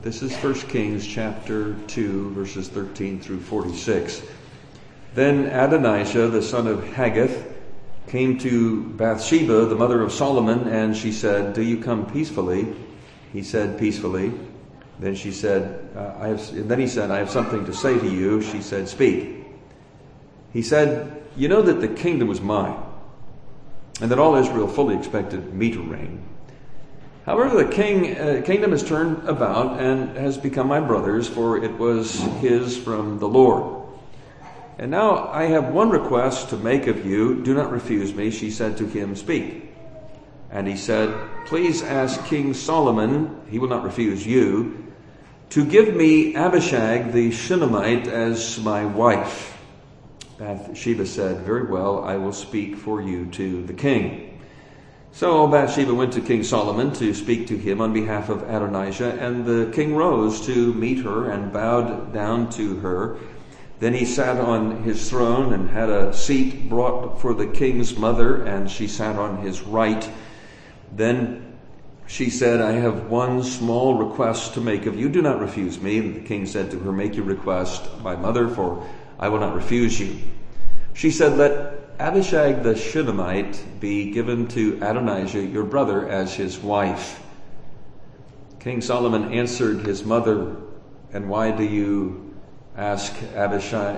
This is 1 Kings chapter 2, verses 13 through 46. Then Adonijah, the son of Haggith, came to Bathsheba, the mother of Solomon, and she said, "Do you come peacefully?" He said, "Peacefully." Then she said, he said, "I have something to say to you." She said, "Speak." He said, "You know that the kingdom was mine, and that all Israel fully expected me to reign. However, the kingdom has turned about and has become my brother's, for it was his from the Lord. And now I have one request to make of you. Do not refuse me." She said to him, "Speak." And he said, "Please ask King Solomon," he will not refuse you, "to give me Abishag the Shunammite as my wife." Bathsheba said, "Very well, I will speak for you to the king." So Bathsheba went to King Solomon to speak to him on behalf of Adonijah, and the king rose to meet her and bowed down to her. Then he sat on his throne and had a seat brought for the king's mother, and she sat on his right. Then she said, "I have one small request to make of you. Do not refuse me." And the king said to her, "Make your request, my mother, for I will not refuse you." She said, "Let Abishag the Shunammite be given to Adonijah, your brother, as his wife." King Solomon answered his mother, "And why do you ask Abishag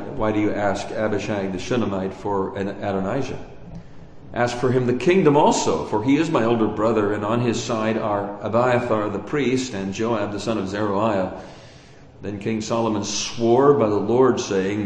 the Shunammite for Adonijah? Ask for him the kingdom also, for he is my older brother, and on his side are Abiathar the priest and Joab the son of Zeruiah." Then King Solomon swore by the Lord, saying,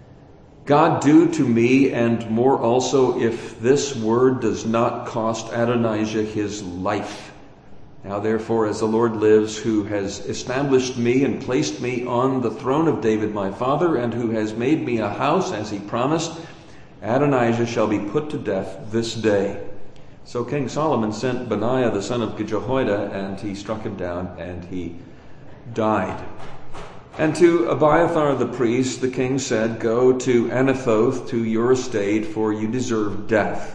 "God do to me and more also, if this word does not cost Adonijah his life. Now therefore, as the Lord lives, who has established me and placed me on the throne of David my father, and who has made me a house as he promised, Adonijah shall be put to death this day." So King Solomon sent Benaiah the son of Jehoiada, and he struck him down, and he died. And to Abiathar the priest the king said, "Go to Anathoth to your estate, for you deserve death.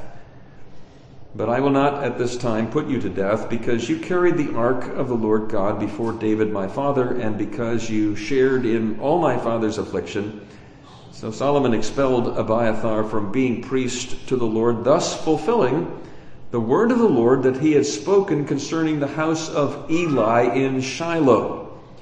But I will not at this time put you to death, because you carried the ark of the Lord God before David my father, and because you shared in all my father's affliction." So Solomon expelled Abiathar from being priest to the Lord, thus fulfilling the word of the Lord that he had spoken concerning the house of Eli in Shiloh.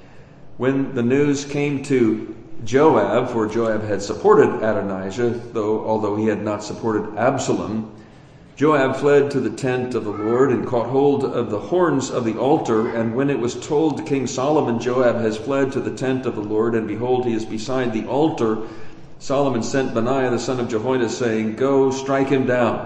When the news came to Joab, for Joab had supported Adonijah, although he had not supported Absalom, Joab fled to the tent of the Lord and caught hold of the horns of the altar. And when it was told to King Solomon, "Joab has fled to the tent of the Lord, and behold, he is beside the altar," Solomon sent Benaiah the son of Jehoiada, saying, "Go, strike him down."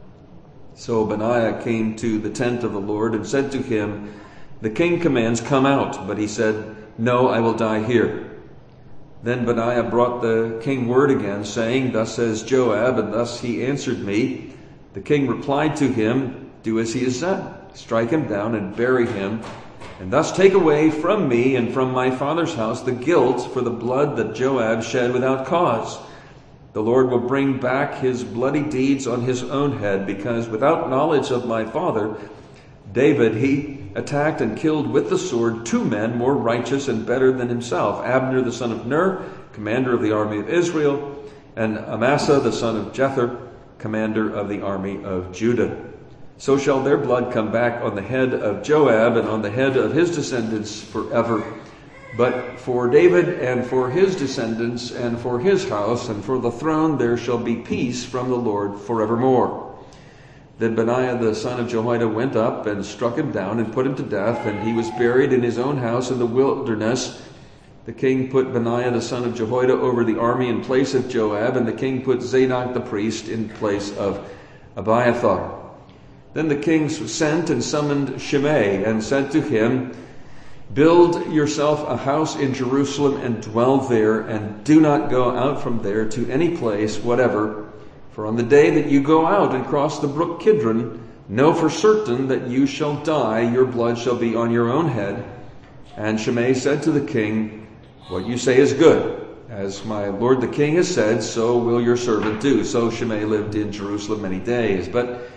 So Benaiah came to the tent of the Lord and said to him, "The king commands, come out." But he said, "No, I will die here." Then Benaiah brought the king word again, saying, "Thus says Joab, and thus he answered me." The king replied to him, "Do as he has said. Strike him down and bury him, and thus take away from me and from my father's house the guilt for the blood that Joab shed without cause. The Lord will bring back his bloody deeds on his own head, because without knowledge of my father David, he attacked and killed with the sword 2 men more righteous and better than himself, Abner the son of Ner, commander of the army of Israel, and Amasa the son of Jether, commander of the army of Judah. So shall their blood come back on the head of Joab and on the head of his descendants forever. But for David and for his descendants and for his house and for the throne there shall be peace from the Lord forevermore." Then Benaiah the son of Jehoiada went up and struck him down and put him to death, and he was buried in his own house in the wilderness. The king put Benaiah the son of Jehoiada over the army in place of Joab, and the king put Zadok the priest in place of Abiathar. Then the king sent and summoned Shimei and said to him, "Build yourself a house in Jerusalem and dwell there, and do not go out from there to any place whatever. For on the day that you go out and cross the brook Kidron, know for certain that you shall die. Your blood shall be on your own head." And Shimei said to the king, "What you say is good. As my lord the king has said, so will your servant do." So Shimei lived in Jerusalem many days. But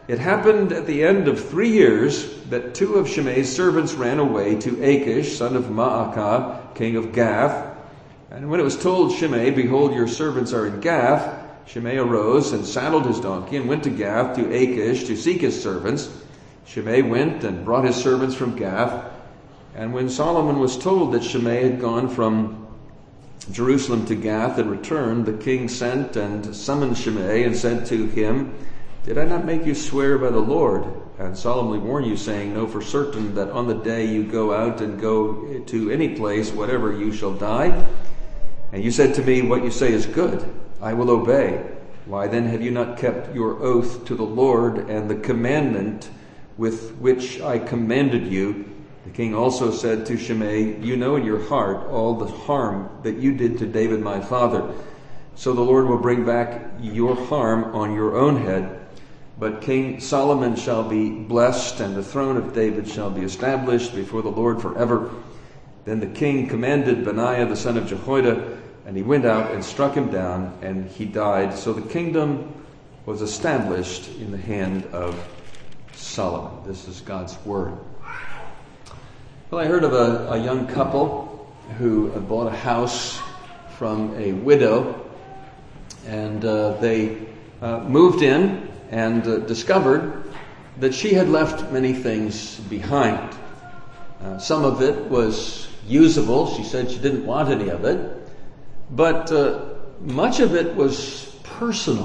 It happened at the end of 3 years that 2 of Shimei's servants ran away to Achish, son of Maacah, king of Gath. And when it was told Shimei, "Behold, your servants are in Gath," Shimei arose and saddled his donkey and went to Gath to Achish to seek his servants. Shimei went and brought his servants from Gath. And when Solomon was told that Shimei had gone from Jerusalem to Gath and returned, the king sent and summoned Shimei and said to him, "Did I not make you swear by the Lord and solemnly warn you, saying, know for certain that on the day you go out and go to any place, whatever you shall die? And you said to me, what you say is good. I will obey. Why then have you not kept your oath to the Lord and the commandment with which I commanded you?" The king also said to Shimei, "You know in your heart all the harm that you did to David my father. So the Lord will bring back your harm on your own head. But King Solomon shall be blessed, and the throne of David shall be established before the Lord forever." Then the king commanded Benaiah the son of Jehoiada, and he went out and struck him down, and he died. So the kingdom was established in the hand of Solomon. This is God's word. Well, I heard of a young couple who bought a house from a widow, and they moved in and discovered that she had left many things behind. Some of it was usable. She said she didn't want any of it. But much of it was personal.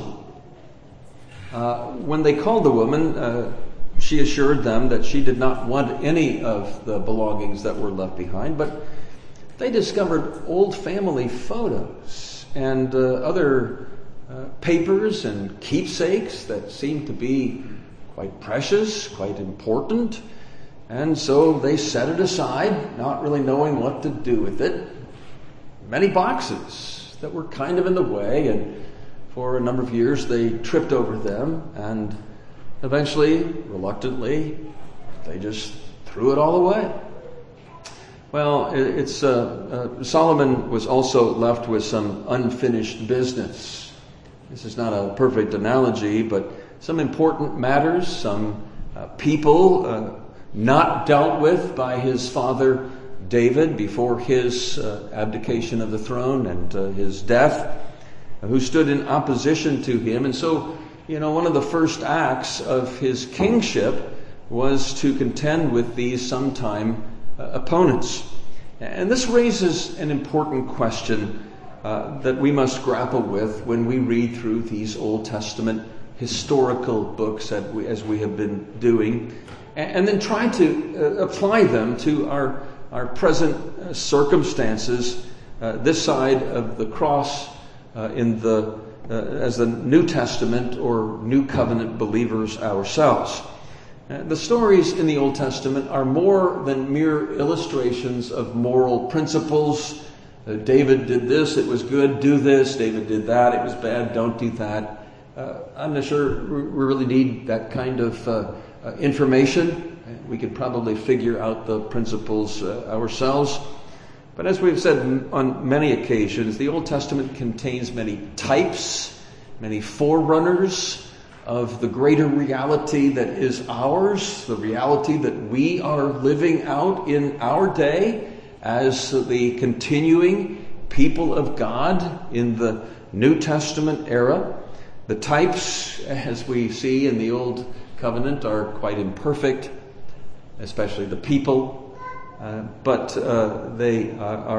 When they called the woman, she assured them that she did not want any of the belongings that were left behind, but they discovered old family photos and other papers and keepsakes that seemed to be quite precious, quite important, and so they set it aside, not really knowing what to do with it. Many boxes that were kind of in the way, and for a number of years they tripped over them, and eventually, reluctantly, they just threw it all away. Well, Solomon was also left with some unfinished business. This is not a perfect analogy, but some important matters, some people not dealt with by his father David before his abdication of the throne and his death, who stood in opposition to him. And so, one of the first acts of his kingship was to contend with these sometime opponents. And this raises an important question that we must grapple with when we read through these Old Testament historical books as we have been doing, and then try to apply them to our present circumstances this side of the cross as the New Testament or New Covenant believers ourselves. The stories in the Old Testament are more than mere illustrations of moral principles. David did this, it was good, do this. David did that, it was bad, don't do that. I'm not sure we really need that kind of information. We could probably figure out the principles ourselves. But as we've said on many occasions, the Old Testament contains many types, many forerunners of the greater reality that is ours, the reality that we are living out in our day as the continuing people of God in the New Testament era. The types, as we see in the Old Covenant, are quite imperfect, especially the people. But they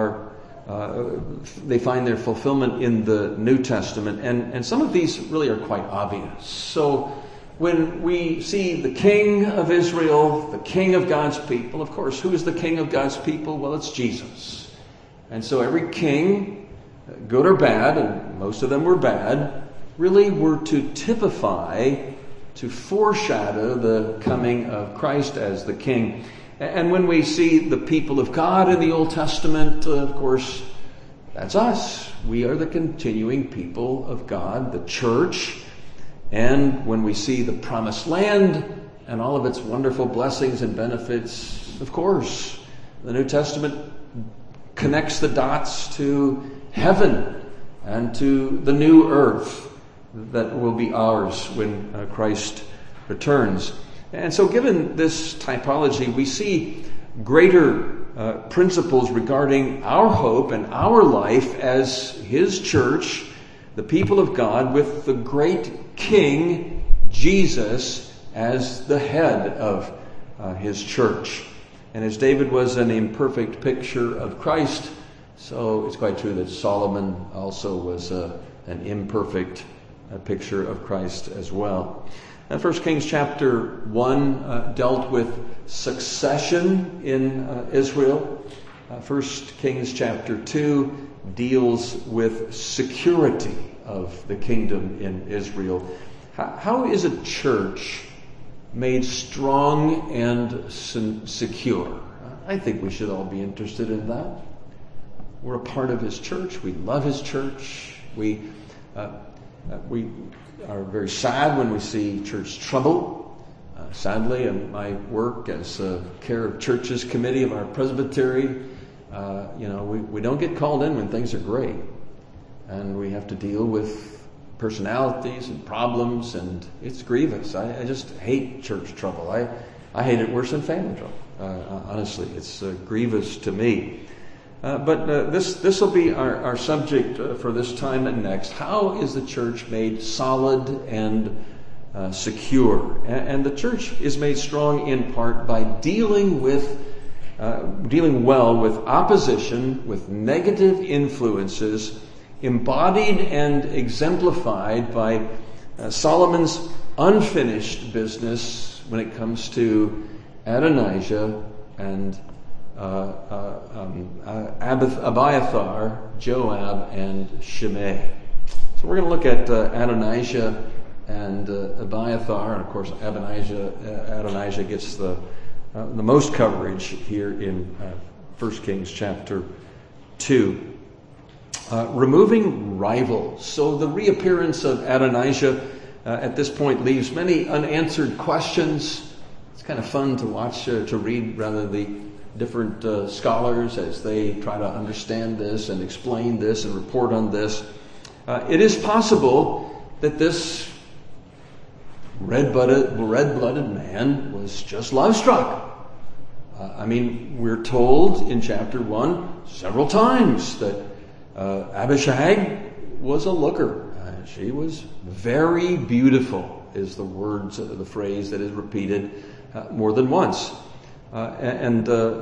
find their fulfillment in the New Testament, and some of these really are quite obvious. So when we see the King of Israel, the King of God's people, of course, who is the King of God's people? Well, it's Jesus. And so every king, good or bad, and most of them were bad, really were to typify, to foreshadow the coming of Christ as the King. And when we see the people of God in the Old Testament, of course, that's us. We are the continuing people of God, the church. And when we see the promised land and all of its wonderful blessings and benefits, of course, the New Testament connects the dots to heaven and to the new earth that will be ours when Christ returns. And so given this typology, we see greater principles regarding our hope and our life as His church, the people of God, with the great King, Jesus, as the head of His church. And as David was an imperfect picture of Christ, so it's quite true that Solomon also was an imperfect picture of Christ as well. 1 Kings chapter 1 dealt with succession in Israel. 1 Kings chapter 2 deals with security of the kingdom in Israel. How is a church made strong and secure? I think we should all be interested in that. We're a part of His church. We love His church. We are very sad when we see church trouble. Sadly, in my work as care of churches committee of our presbytery, we don't get called in when things are great, and we have to deal with personalities and problems, and it's grievous. I just hate church trouble. I hate it worse than family trouble. Honestly, it's grievous to me. But this will be our subject for this time and next. How is the church made solid and secure? And the church is made strong in part by dealing well with opposition, with negative influences, embodied and exemplified by Solomon's unfinished business when it comes to Adonijah and Abiathar, Joab, and Shimei. So we're going to look at Adonijah and Abiathar, and of course Adonijah gets the most coverage here in 1 Kings chapter 2. Removing rivals. So the reappearance of Adonijah at this point leaves many unanswered questions. It's kind of fun to watch, to read rather the different scholars as they try to understand this and explain this and report on this. It is possible that this red-blooded man was just love-struck. We're told in chapter 1 several times that Abishag was a looker. She was very beautiful, is the phrase that is repeated more than once. Then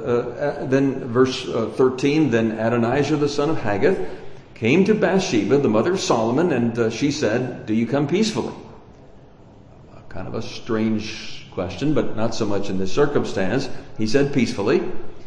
verse 13, then Adonijah the son of Haggith came to Bathsheba, the mother of Solomon, and she said, do you come peacefully? Kind of a strange question, but not so much in this circumstance. He said peacefully.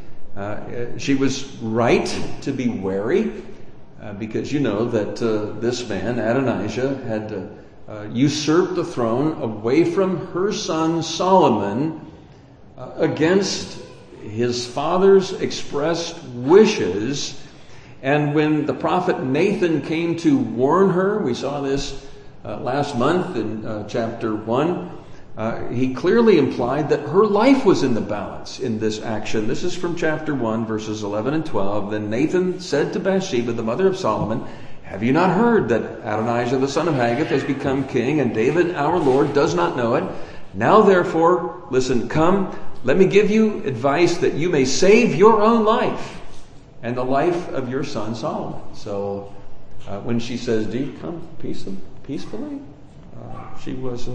She was right to be wary, because you know that this man, Adonijah, had usurped the throne away from her son Solomon against his father's expressed wishes. And when the prophet Nathan came to warn her, we saw this last month in chapter 1, he clearly implied that her life was in the balance in this action. This is from chapter 1, verses 11 and 12. Then Nathan said to Bathsheba, the mother of Solomon, have you not heard that Adonijah the son of Haggith has become king, and David our Lord does not know it? Now therefore, listen, come, let me give you advice that you may save your own life and the life of your son Solomon. So when she says, do you come peacefully? She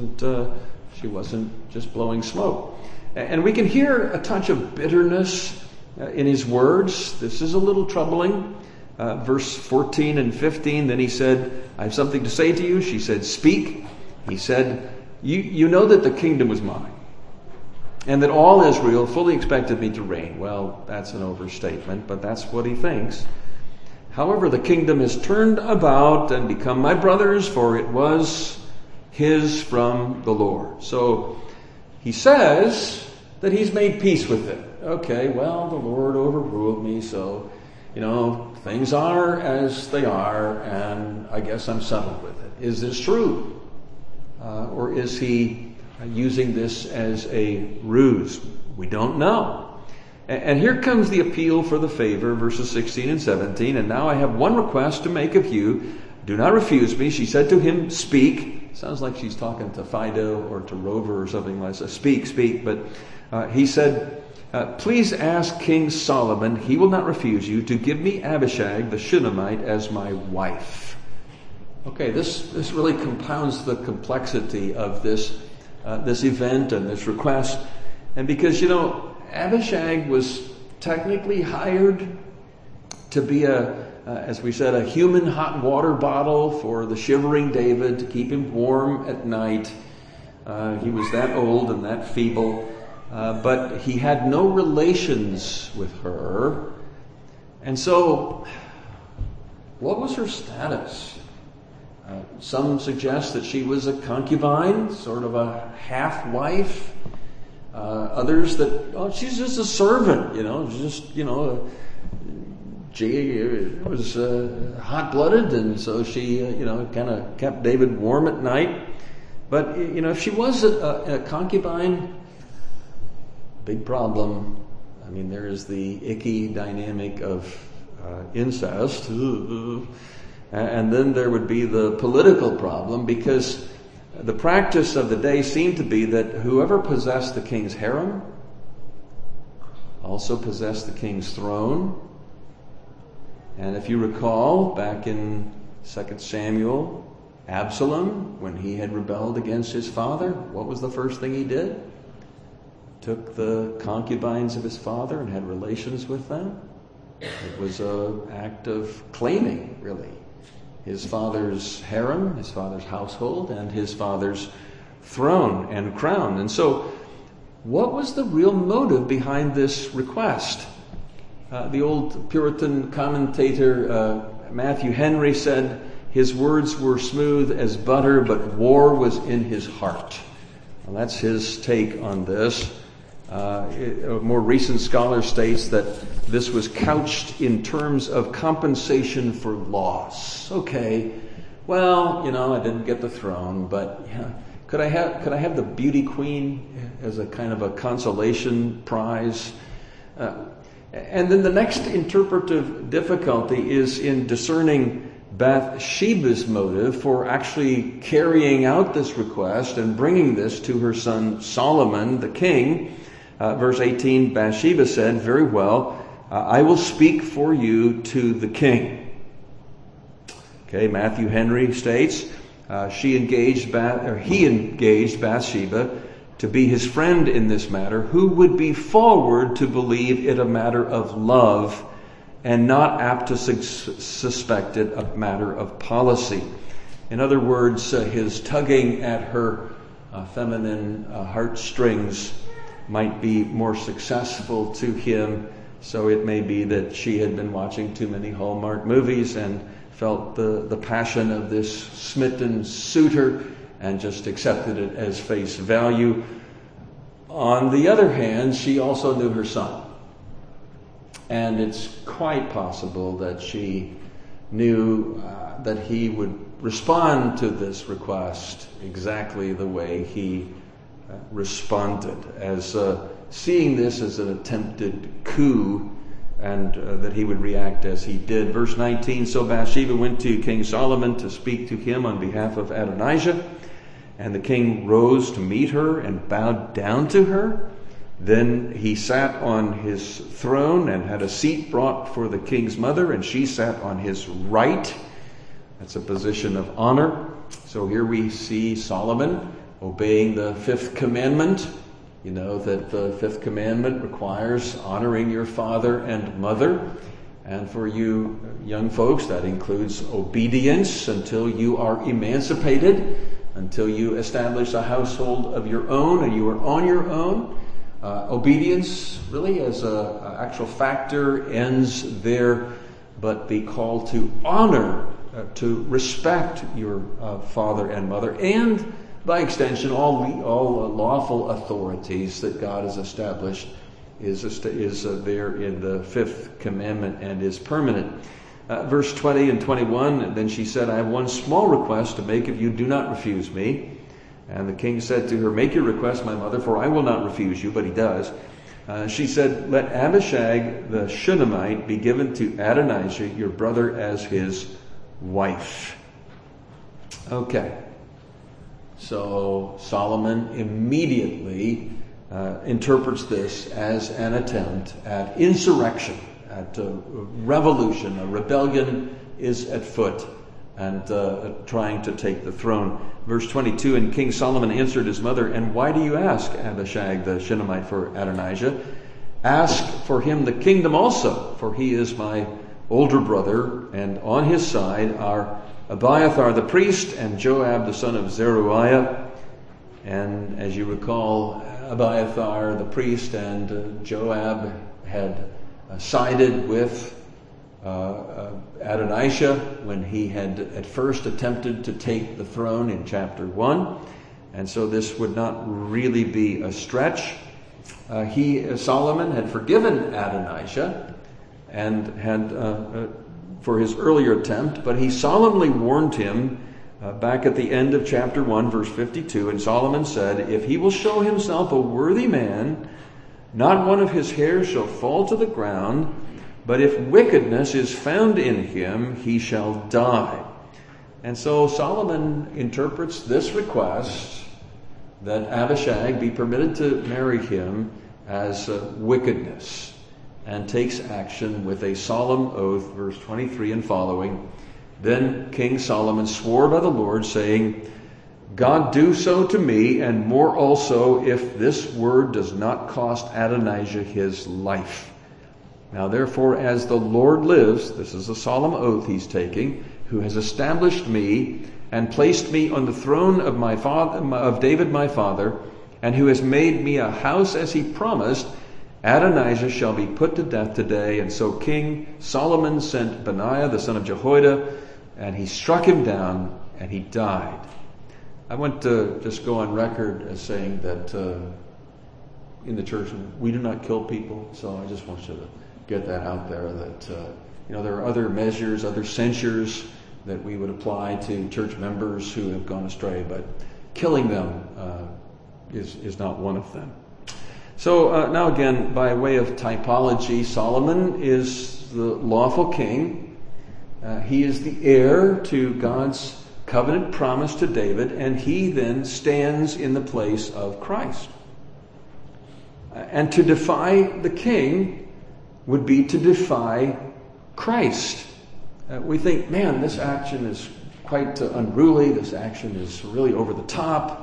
wasn't just blowing smoke. And we can hear a touch of bitterness in his words. This is a little troubling. Verse 14 and 15, then he said, I have something to say to you. She said, speak. He said, you know that the kingdom was mine, and that all Israel fully expected me to reign. Well, that's an overstatement, but that's what he thinks. However, the kingdom has turned about and become my brother's, for it was his from the Lord. So he says that he's made peace with it. Okay, well, the Lord overruled me, so, things are as they are, and I guess I'm settled with it. Is this true? Or is he using this as a ruse? We don't know. And here comes the appeal for the favor, verses 16 and 17. And now I have one request to make of you. Do not refuse me. She said to him, speak. Sounds like she's talking to Fido or to Rover or something like that. Speak. But he said, please ask King Solomon, he will not refuse you, to give me Abishag the Shunammite as my wife. Okay, this really compounds the complexity of this event and this request. And because, Abishag was technically hired to be as we said, a human hot water bottle for the shivering David to keep him warm at night. He was that old and that feeble. But he had no relations with her. And so, what was her status? Some suggest that she was a concubine, sort of a half-wife. Others that, she's just a servant, she was hot-blooded, and so she, kind of kept David warm at night. But, if she was a concubine, big problem. I mean, there is the icky dynamic of incest. And then there would be the political problem, because the practice of the day seemed to be that whoever possessed the king's harem also possessed the king's throne. And if you recall, back in 2 Samuel, Absalom, when he had rebelled against his father, what was the first thing he did? Took the concubines of his father and had relations with them. It was an act of claiming, really, his father's harem, his father's household, and his father's throne and crown. And so, what was the real motive behind this request? The old Puritan commentator Matthew Henry said, his words were smooth as butter, but war was in his heart. Well, that's his take on this. A more recent scholar states that this was couched in terms of compensation for loss. Okay, well, I didn't get the throne, but could I have the beauty queen as a kind of a consolation prize? And then the next interpretive difficulty is in discerning Bathsheba's motive for actually carrying out this request and bringing this to her son Solomon, the king. Verse 18, Bathsheba said, very well, I will speak for you to the king. Okay, Matthew Henry states, he engaged Bathsheba to be his friend in this matter, who would be forward to believe it a matter of love and not apt to suspect it a matter of policy. In other words, his tugging at her feminine heartstrings might be more successful to him. So it may be that she had been watching too many Hallmark movies and felt the passion of this smitten suitor and just accepted it as face value. On the other hand, she also knew her son. And it's quite possible that she knew that he would respond to this request exactly the way he responded, as seeing this as an attempted coup, and that he would react as he did. Verse 19, so Bathsheba went to King Solomon to speak to him on behalf of Adonijah, and the king rose to meet her and bowed down to her. Then he sat on his throne and had a seat brought for the king's mother, and she sat on his right. That's a position of honor. So here we see Solomon obeying the fifth commandment. You know that the fifth commandment requires honoring your father and mother. And for you young folks, that includes obedience until you are emancipated, until you establish a household of your own and you are on your own. Obedience, really, as an actual factor, ends there. But the call to honor, to respect your father and mother, and by extension, all lawful authorities that God has established is there in the fifth commandment and is permanent. Verse 20 and 21, then she said, I have one small request to make of you. Do not refuse me. And the king said to her, make your request, my mother, for I will not refuse you. But he does. She said, let Abishag the Shunammite be given to Adonijah, your brother, as his wife. Okay. So Solomon immediately interprets this as an attempt at insurrection, at a revolution. A rebellion is at foot and trying to take the throne. Verse 22, and King Solomon answered his mother, and why do you ask Abishag the Shunammite for Adonijah? Ask for him the kingdom also, for he is my older brother, and on his side are Abiathar the priest and Joab the son of Zeruiah. And as you recall, Abiathar the priest and Joab had sided with Adonijah when he had at first attempted to take the throne in chapter 1. And so this would not really be a stretch. Solomon had forgiven Adonijah and had for his earlier attempt, but he solemnly warned him back at the end of chapter 1, verse 52, and Solomon said, if he will show himself a worthy man, not one of his hairs shall fall to the ground, but if wickedness is found in him, he shall die. And so Solomon interprets this request that Abishag be permitted to marry him as wickedness, and takes action with a solemn oath, verse 23 and following. Then King Solomon swore by the Lord, saying, God do so to me, and more also, if this word does not cost Adonijah his life. Now therefore, as the Lord lives, this is a solemn oath he's taking, who has established me and placed me on the throne of my father, of David my father, and who has made me a house as he promised, Adonijah shall be put to death today. And so King Solomon sent Benaiah the son of Jehoiada, and he struck him down, and he died. I want to just go on record as saying that in the church we do not kill people. So I just want you to get that out there. That there are other measures, other censures that we would apply to church members who have gone astray, but killing them is not one of them. So now again, by way of typology, Solomon is the lawful king. He is the heir to God's covenant promise to David, and he then stands in the place of Christ. And to defy the king would be to defy Christ. We think, man, this action is quite unruly. This action is really over the top.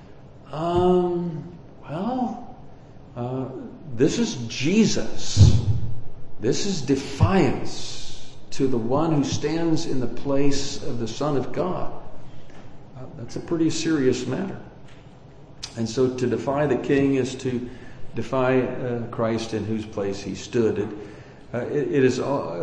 This is Jesus. This is defiance to the one who stands in the place of the Son of God. That's a pretty serious matter. And so to defy the king is to defy Christ in whose place he stood. It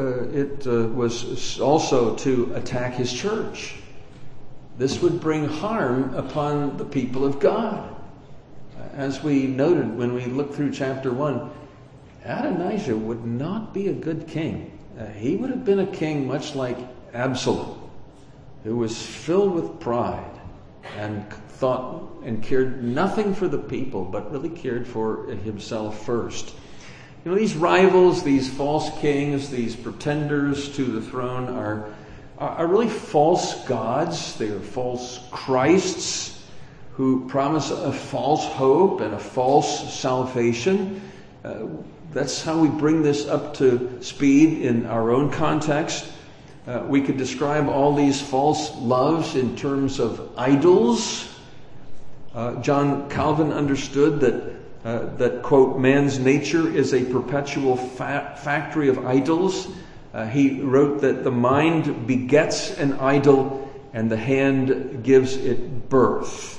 was also to attack his church. This would bring harm upon the people of God. As we noted when we looked through chapter 1, Adonijah would not be a good king. He would have been a king much like Absalom, who was filled with pride and thought and cared nothing for the people, but really cared for himself first. These rivals, these false kings, these pretenders to the throne are really false gods. They are false Christs who promise a false hope and a false salvation. That's how we bring this up to speed in our own context. We could describe all these false loves in terms of idols. John Calvin understood that, quote, man's nature is a perpetual factory of idols. He wrote that the mind begets an idol and the hand gives it birth.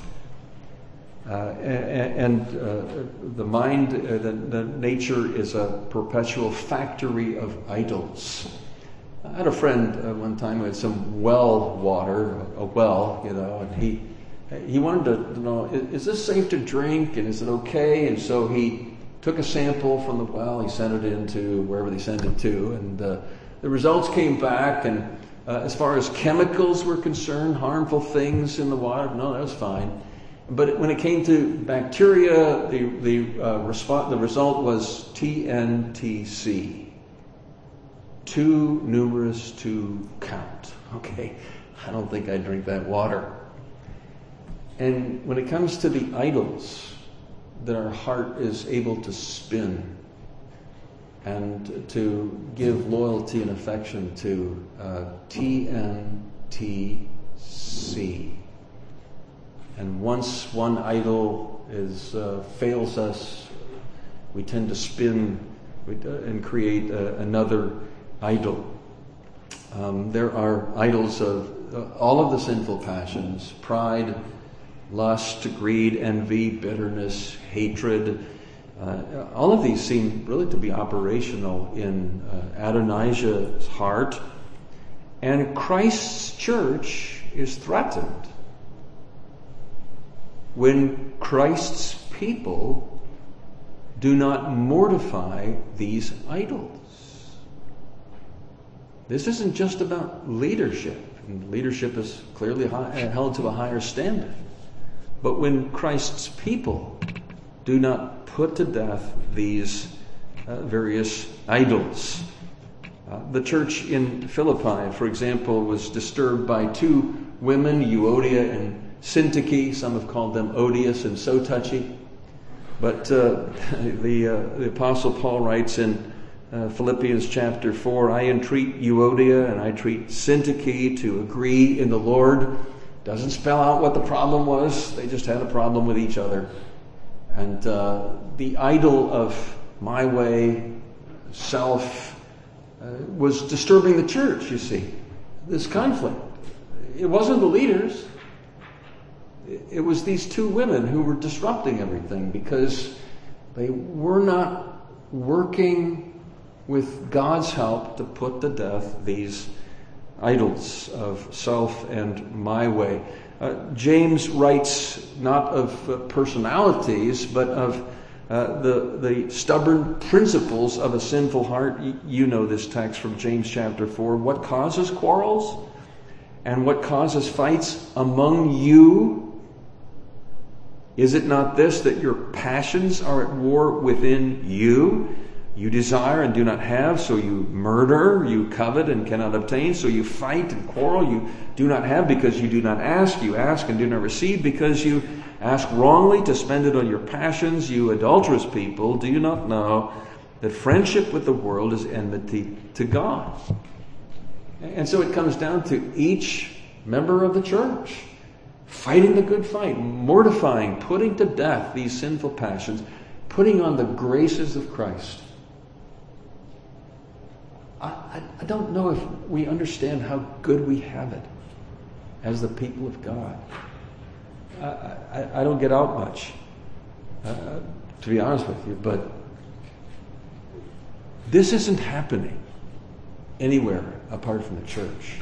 The mind, the nature is a perpetual factory of idols. I had a friend one time who had some well water, and he wanted to know, is this safe to drink and is it okay? And so he took a sample from the well, he sent it into wherever they sent it to, and the results came back, and as far as chemicals were concerned, harmful things in the water, no, that was fine. But when it came to bacteria, the result was TNTC. Too numerous to count. Okay, I don't think I'd drink that water. And when it comes to the idols that our heart is able to spin and to give loyalty and affection to, TNTC. And once one idol fails us, we tend to spin and create another idol. There are idols of all of the sinful passions: pride, lust, greed, envy, bitterness, hatred. All of these seem really to be operational in Adonijah's heart. And Christ's church is threatened when Christ's people do not mortify these idols. This isn't just about leadership. And leadership is clearly held to a higher standard. But when Christ's people do not put to death these various idols. The church in Philippi, for example, was disturbed by two women, Euodia and Syntyche. Some have called them odious and so touchy. But the Apostle Paul writes in Philippians chapter 4, I entreat Euodia and I entreat Syntyche to agree in the Lord. Doesn't spell out what the problem was. They just had a problem with each other. And the idol of my way, self, was disturbing the church, you see. This conflict. It wasn't the leaders. It was these two women who were disrupting everything because they were not working with God's help to put to death these idols of self and my way. James writes not of personalities, but of the stubborn principles of a sinful heart. You know this text from James chapter 4. What causes quarrels? And what causes fights among you? Is it not this, that your passions are at war within you? You desire and do not have, so you murder. You covet and cannot obtain, so you fight and quarrel. You do not have because you do not ask. You ask and do not receive because you ask wrongly to spend it on your passions. You adulterous people, do you not know that friendship with the world is enmity to God? And so it comes down to each member of the church fighting the good fight, mortifying, putting to death these sinful passions, putting on the graces of Christ. I don't know if we understand how good we have it as the people of God. I don't get out much, to be honest with you, but this isn't happening anywhere apart from the church.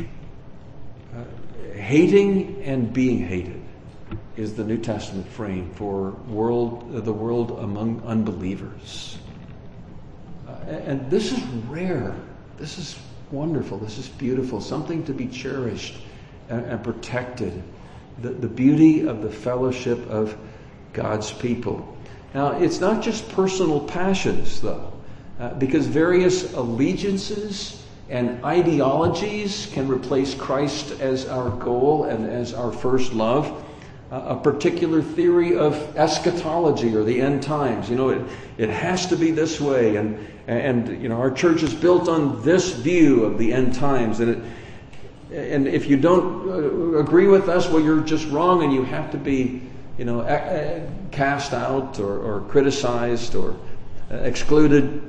Hating and being hated is the New Testament frame for the world among unbelievers. And this is rare. This is wonderful. This is beautiful. Something to be cherished and protected. The beauty of the fellowship of God's people. Now, it's not just personal passions, though, because various allegiances and ideologies can replace Christ as our goal and as our first love. A particular theory of eschatology or the end times. It has to be this way, and our church is built on this view of the end times. And if you don't agree with us, well, you're just wrong, and you have to be, cast out or criticized or excluded.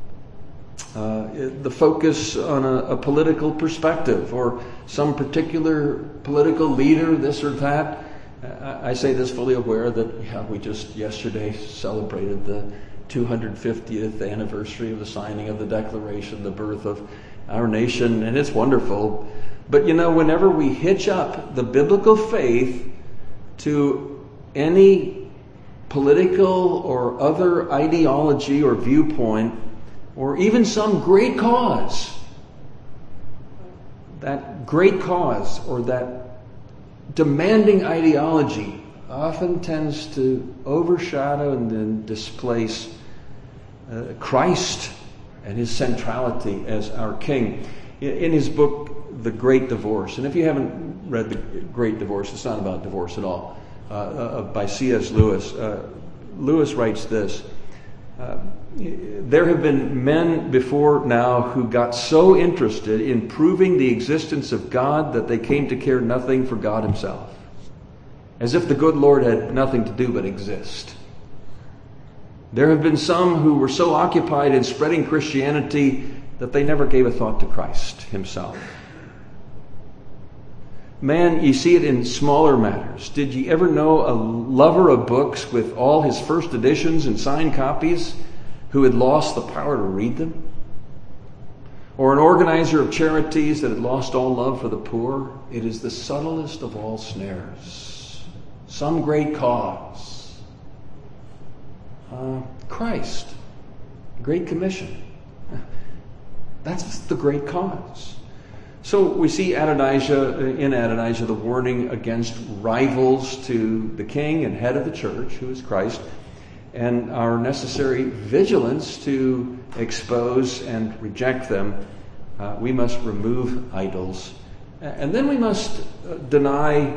The focus on a political perspective or some particular political leader, this or that. I say this fully aware that we just yesterday celebrated the 250th anniversary of the signing of the Declaration, the birth of our nation, and it's wonderful. But whenever we hitch up the biblical faith to any political or other ideology or viewpoint, or even some great cause, that great cause or that demanding ideology often tends to overshadow and then displace Christ and his centrality as our King. In his book, The Great Divorce, and if you haven't read The Great Divorce, it's not about divorce at all. by C.S. Lewis. Lewis writes this: there have been men before now who got so interested in proving the existence of God that they came to care nothing for God himself, as if the good Lord had nothing to do but exist. There have been some who were so occupied in spreading Christianity that they never gave a thought to Christ himself. Man, you see it in smaller matters. Did you ever know a lover of books with all his first editions and signed copies who had lost the power to read them? Or an organizer of charities that had lost all love for the poor? It is the subtlest of all snares. Some great cause. Christ. Great Commission. That's the great cause. So we see in Adonijah the warning against rivals to the king and head of the church, who is Christ, and our necessary vigilance to expose and reject them. We must remove idols. And then we must deny,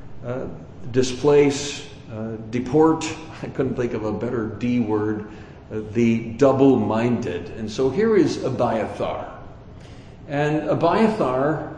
displace, deport, I couldn't think of a better D word, the double-minded. And so here is Abiathar. And Abiathar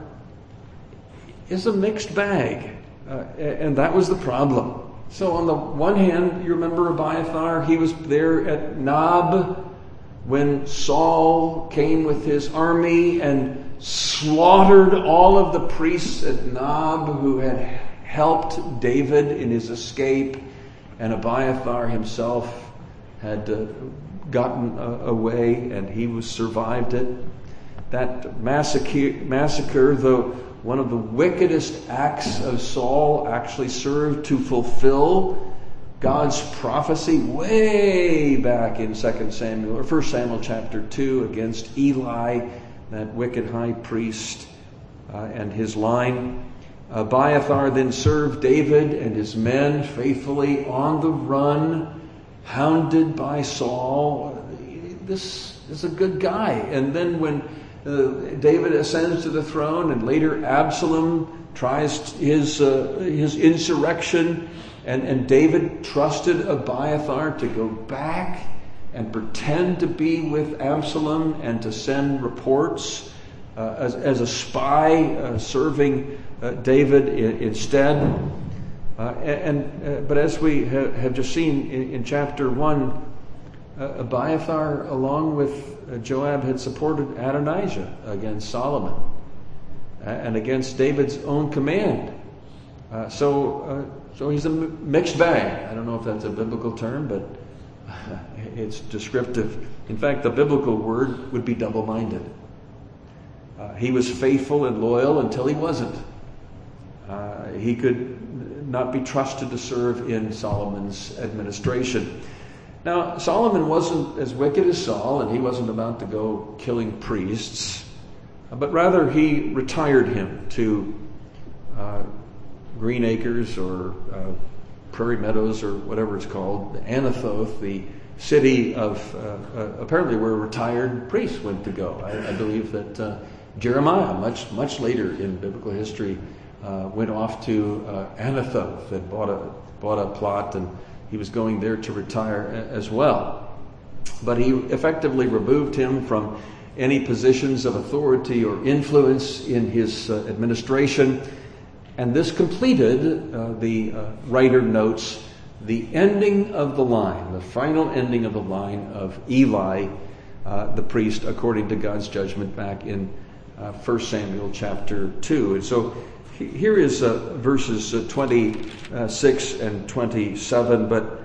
is a mixed bag. And that was the problem. So on the one hand, you remember Abiathar, he was there at Nob when Saul came with his army and slaughtered all of the priests at Nob who had helped David in his escape. And Abiathar himself had gotten away, and he survived it. That massacre, though one of the wickedest acts of Saul, actually served to fulfill God's prophecy way back in 2 Samuel or 1 Samuel chapter 2 against Eli, that wicked high priest and his line. Abiathar then served David and his men faithfully on the run, hounded by Saul. This is a good guy. And then when David ascends to the throne, and later Absalom tries his insurrection, and David trusted Abiathar to go back and pretend to be with Absalom and to send reports as a spy serving David instead. But as we have just seen in chapter 1, Abiathar, along with Joab, had supported Adonijah against Solomon and against David's own command. So he's a mixed bag. I don't know if that's a biblical term, but it's descriptive. In fact, the biblical word would be double-minded. He was faithful and loyal until he wasn't. He could not be trusted to serve in Solomon's administration. Now, Solomon wasn't as wicked as Saul, and he wasn't about to go killing priests, but rather he retired him to Green Acres or Prairie Meadows or whatever it's called, Anathoth, the city of apparently where retired priests went to go. I believe that Jeremiah, much later in biblical history, went off to Anathoth and bought a plot, and he was going there to retire as well. But he effectively removed him from any positions of authority or influence in his administration. And this completed, the writer notes, the ending of the line, the final ending of the line of Eli, the priest, according to God's judgment back in 1 Samuel chapter 2. And so here is verses 26 and 27, but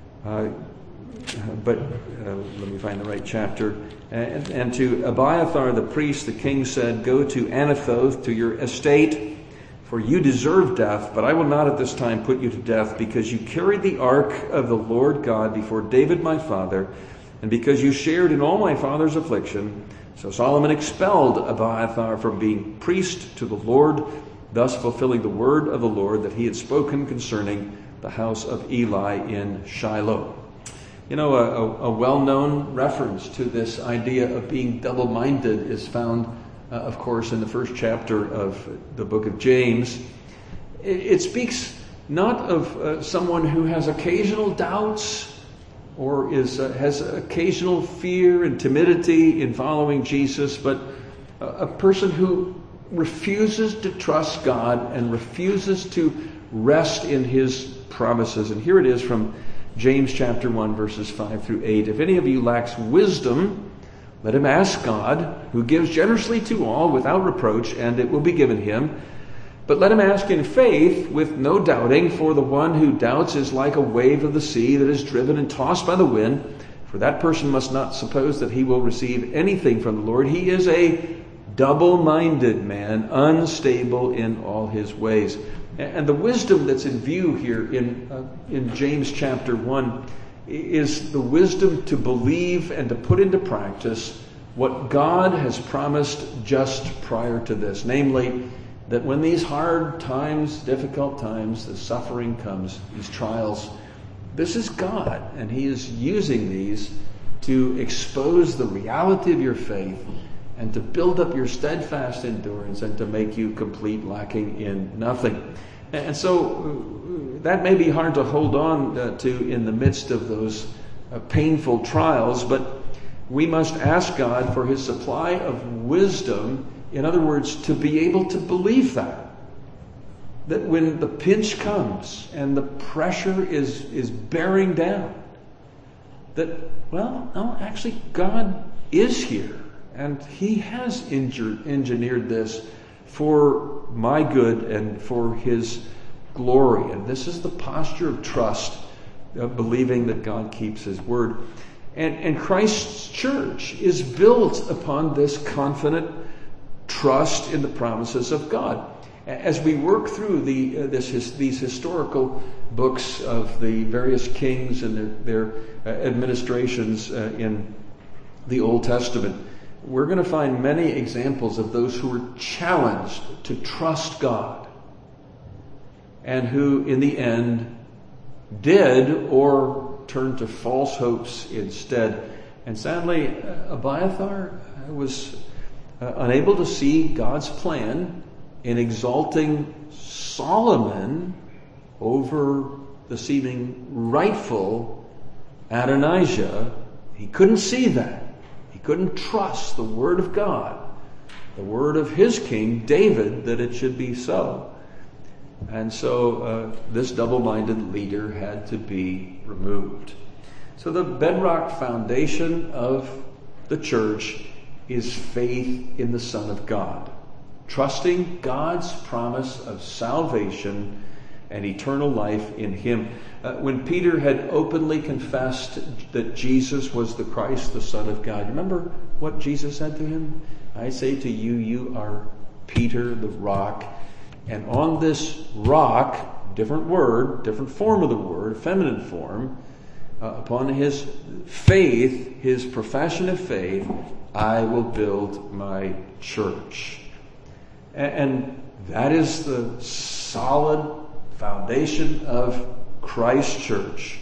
let me find the right chapter. And to Abiathar the priest, the king said, "Go to Anathoth, to your estate, for you deserve death, but I will not at this time put you to death, because you carried the ark of the Lord God before David my father, and because you shared in all my father's affliction." So Solomon expelled Abiathar from being priest to the Lord, thus fulfilling the word of the Lord that he had spoken concerning the house of Eli in Shiloh. You know, a well-known reference to this idea of being double-minded is found, of course, in the first chapter of the book of James. It speaks not of someone who has occasional doubts or has occasional fear and timidity in following Jesus, but a person who refuses to trust God and refuses to rest in His promises. And here it is from James chapter 1, verses 5 through 8. If any of you lacks wisdom, let him ask God, who gives generously to all without reproach, and it will be given him. But let him ask in faith with no doubting, for the one who doubts is like a wave of the sea that is driven and tossed by the wind. For that person must not suppose that he will receive anything from the Lord. He is a double-minded man, unstable in all his ways. And the wisdom that's in view here in James chapter 1 is the wisdom to believe and to put into practice what God has promised just prior to this. Namely, that when these hard times, difficult times, the suffering comes, these trials, this is God, and He is using these to expose the reality of your faith and to build up your steadfast endurance and to make you complete, lacking in nothing. And so that may be hard to hold on to in the midst of those painful trials, but we must ask God for His supply of wisdom. In other words, to be able to believe that when the pinch comes and the pressure is bearing down, that, well, no, actually God is here and He has engineered this for my good and for His glory. And this is the posture of trust, of believing that God keeps His word. And Christ's church is built upon this confident trust in the promises of God. As we work through these historical books of the various kings and their administrations in the Old Testament, we're going to find many examples of those who were challenged to trust God and who in the end did or turned to false hopes instead. And sadly, Abiathar was unable to see God's plan in exalting Solomon over the seeming rightful Adonijah. He couldn't see that. He couldn't trust the word of God, the word of his king, David, that it should be so. And so this double-minded leader had to be removed. So the bedrock foundation of the church is faith in the Son of God, trusting God's promise of salvation and eternal life in Him. When Peter had openly confessed that Jesus was the Christ, the Son of God, remember what Jesus said to him? I say to you, you are Peter the rock, and on this rock, different word, different form of the word, feminine form, upon his faith, his profession of faith, I will build my church. And that is the solid foundation of Christ's church.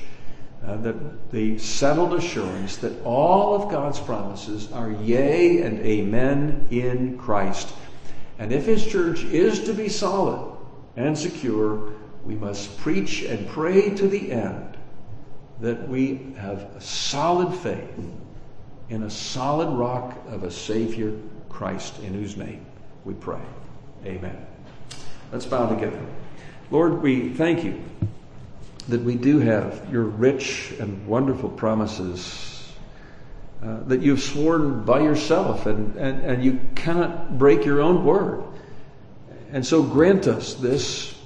The settled assurance that all of God's promises are yea and amen in Christ. And if His church is to be solid and secure, we must preach and pray to the end that we have a solid faith in a solid rock of a Savior, Christ, in whose name we pray. Amen. Let's bow together. Lord, we thank You that we do have Your rich and wonderful promises that You've sworn by Yourself, and You cannot break Your own word. And so grant us this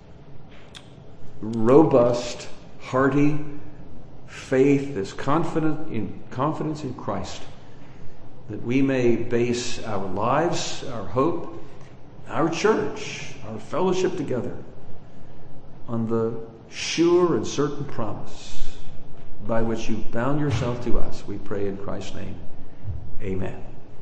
robust, hearty faith, this confidence in Christ, that we may base our lives, our hope, our church, our fellowship together on the sure and certain promise by which You bound Yourself to us. We pray in Christ's name. Amen.